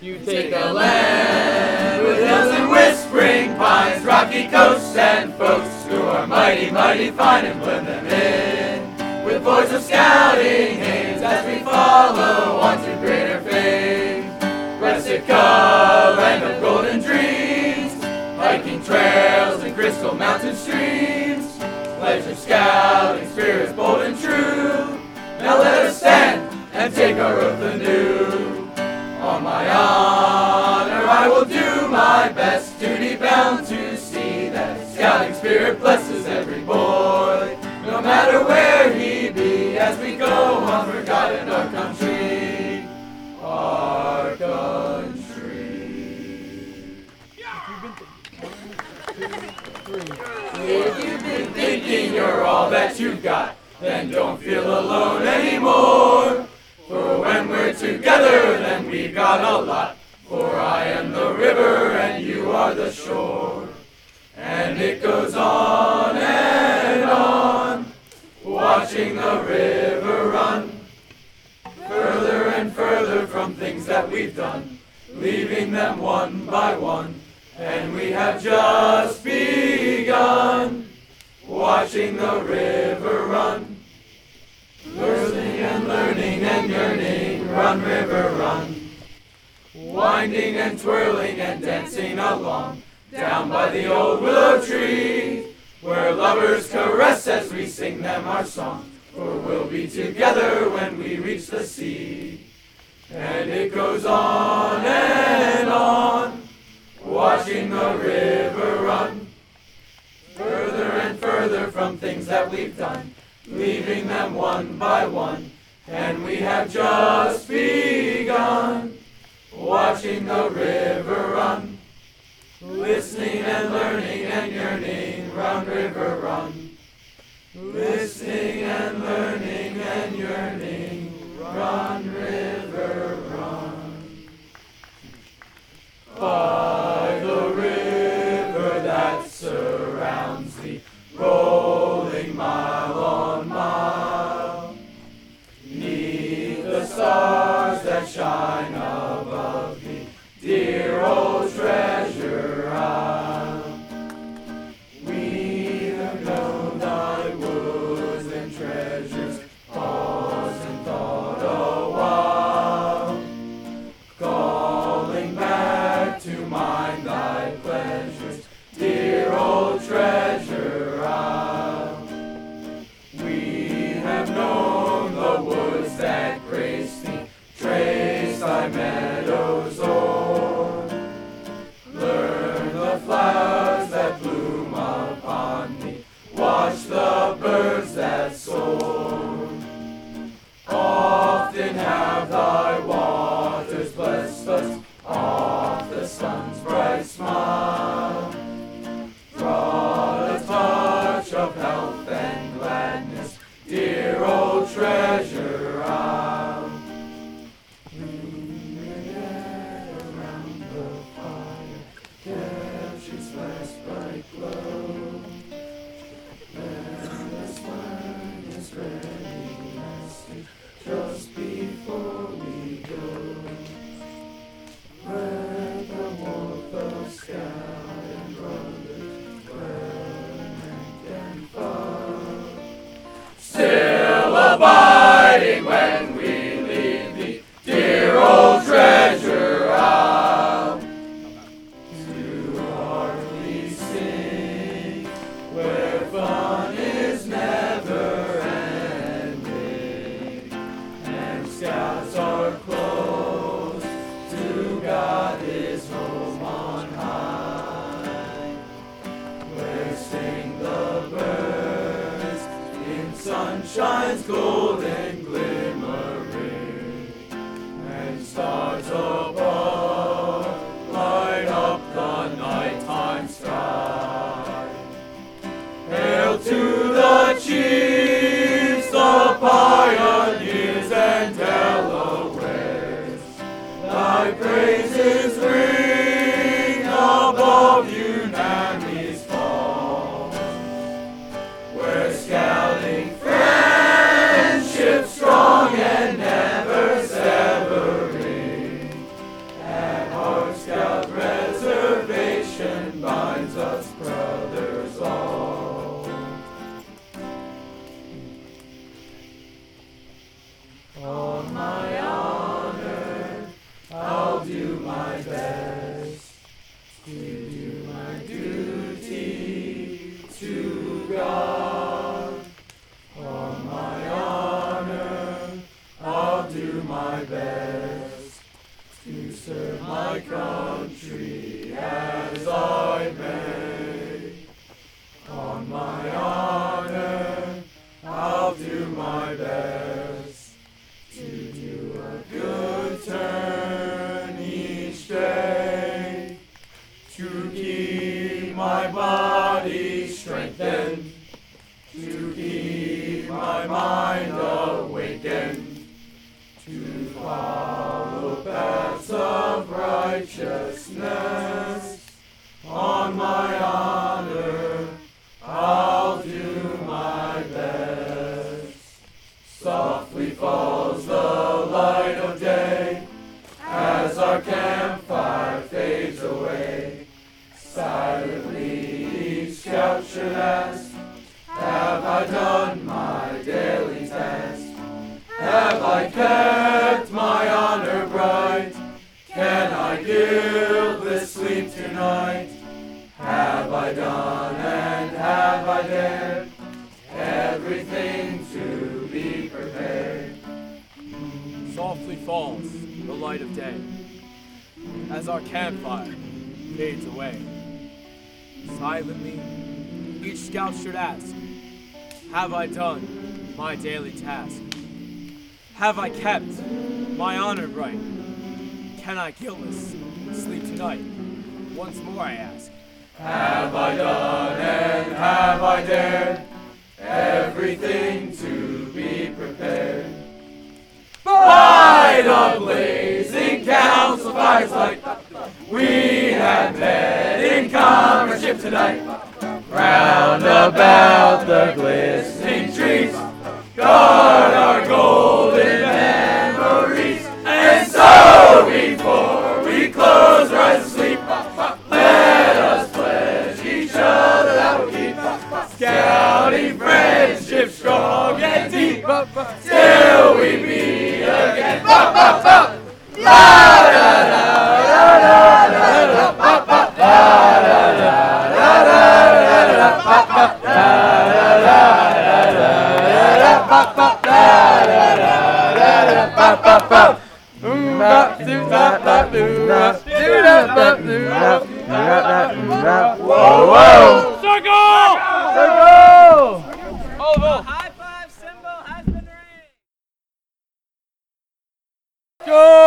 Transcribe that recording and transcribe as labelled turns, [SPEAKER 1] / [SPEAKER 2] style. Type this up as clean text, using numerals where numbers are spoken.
[SPEAKER 1] You take a land with hills and whispering pines, rocky coasts and folks who are mighty, mighty fine, and blend them in with boys of scouting aims as we follow on to greater fame. Brassica, land of golden dreams, hiking trails and crystal mountain streams, pleasure scouting spirits bold and true. Now let us stand and take our oath anew. On my honor I will do my best, duty bound to see that scouting spirit blesses every boy, no matter where he be, as we go on forgotten our country, our country. If you've been thinking you're all that you've got, then don't feel alone anymore. For when we're together, then we've got a lot. For I am the river and you are the shore. And it goes on and on, watching the river run, further and further from things that we've done, leaving them one by one. And we have just begun, watching the river run. Learning and learning and yearning, run river run. Winding and twirling and dancing along, down by the old willow tree, where lovers caress as we sing them our song. For we'll be together when we reach the sea. And it goes on and on, watching the river run, further and further from things that we've done, leaving them one by one. And we have just begun, watching the river run, listening and learning and yearning, run river run. Listening and learning and yearning, run river run. By the river that surrounds thee, rolling mile on mile, 'neath the stars that shine above thee, dear old treasure isle. We have known thy woods and treasures, paused and thought a while, calling back to mind thy pleasures, dear old treasure isle. We have known the woods that grace thee, trace thy meadows o'er, learn the flowers that bloom upon thee, watch the birds that soar. Often have thy waters blessed us, oft the sun's bright smile brought a touch of health and gladness, dear old treasure isle. Around the fire, captures last bright glow. Then the sun is ready, resting just before we go. Let the warmth of scout and brothers dwell in rank and file, still abiding when we leave thee, dear old treasure isle. To heartily sing, where fun is never ending, and scouts are close to God, his home on high, where sing the birds in sunshine's golden glimmering, and stars above light up the nighttime sky. Hail to the chiefs, the pioneers and Delawares, thy praises ring above Unami's falls, where scouting friendship strong and never severing, country as I may. On my honor, I'll do my best to do a good turn each day, to keep my body strengthened, to keep my mind awakened, to follow paths of righteousness. On my honor, I'll do my best. Softly falls the light of day as our campfire fades away. Silently each scout should ask, have I done my daily task? Have I kept my honor bright? Can I guiltless sleep tonight? Have I done and have I dared everything to be prepared?
[SPEAKER 2] Softly falls the light of day as our campfire fades away. Silently each scout should ask, have I done my daily task? Have I kept my honor bright? Can I guiltless sleep tonight? Once more I ask.
[SPEAKER 1] Have I done and have I dared everything to be prepared? By the blazing council firelight, we have met in comradeship tonight. Round about the glistening trees, guard our golden memories. And so before we close our eyes to sleep, let us pledge each other that we'll keep scouting friendship strong and deep, till we meet again. Whoa! Circle! Oval!
[SPEAKER 2] High five symbol has been raised.
[SPEAKER 1] Go!